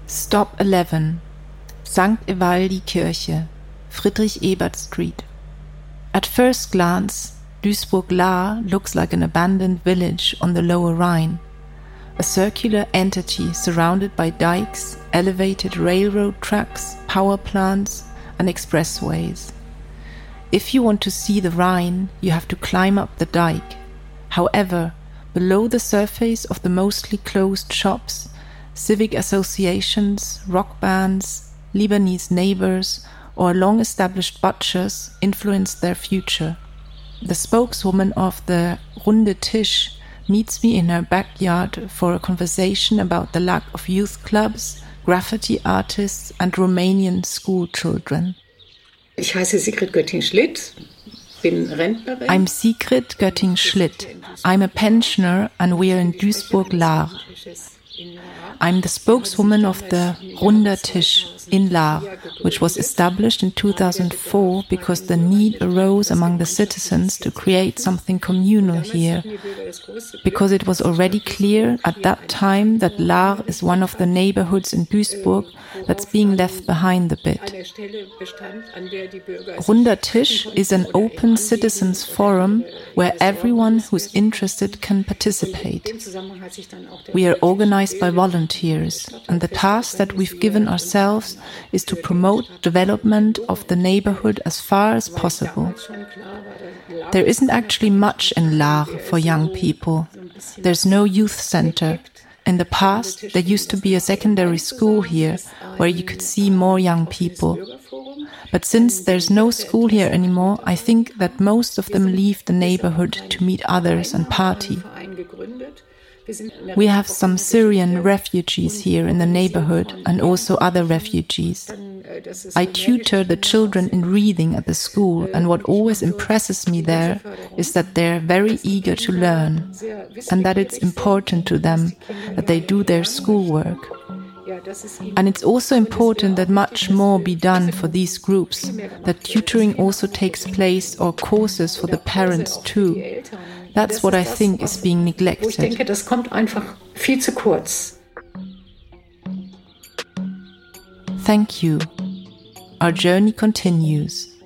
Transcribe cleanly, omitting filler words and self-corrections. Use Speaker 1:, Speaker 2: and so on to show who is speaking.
Speaker 1: Stop 11. St. Evaldi Kirche, Friedrich Ebert Street. At first glance, Duisburg-Lahr looks like an abandoned village on the Lower Rhine, a circular entity surrounded by dikes, elevated railroad tracks, power plants, and expressways. If you want to see the Rhine, you have to climb up the dike. However, below the surface of the mostly closed shops, civic associations, rock bands, Lebanese neighbors, or long-established butchers influence their future. The spokeswoman of the Runde Tisch meets me in her backyard for a conversation about the lack of youth clubs, graffiti artists, and Romanian school children.
Speaker 2: Ich heiße Sigrid Götting-Schlitt, bin Rentnerin.
Speaker 1: I'm Sigrid Götting-Schlitt. I'm a pensioner and we are in Duisburg-Lahr. I'm the spokeswoman of the Runder Tisch in Lahr, which was established in 2004 because the need arose among the citizens to create something communal here, because it was already clear at that time that Lahr is one of the neighborhoods in Duisburg that's being left behind a bit. Runder Tisch is an open citizens forum where everyone who's interested can participate. We are organized by volunteers, and the task that we've given ourselves is to promote development of the neighborhood as far as possible. There isn't actually much in Lahr for young people. There's no youth center. In the past, there used to be a secondary school here where you could see more young people. But since there's no school here anymore, I think that most of them leave the neighborhood to meet others and party. We have some Syrian refugees here in the neighborhood and also other refugees. I tutor the children in reading at the school, and what always impresses me there is that they're very eager to learn and that it's important to them that they do their schoolwork. And it's also important that much more be done for these groups, that tutoring also takes place or courses for the parents too. That's what I think is being neglected.
Speaker 2: Ich denke, das kommt einfach viel zu kurz.
Speaker 1: Thank you. Our journey continues.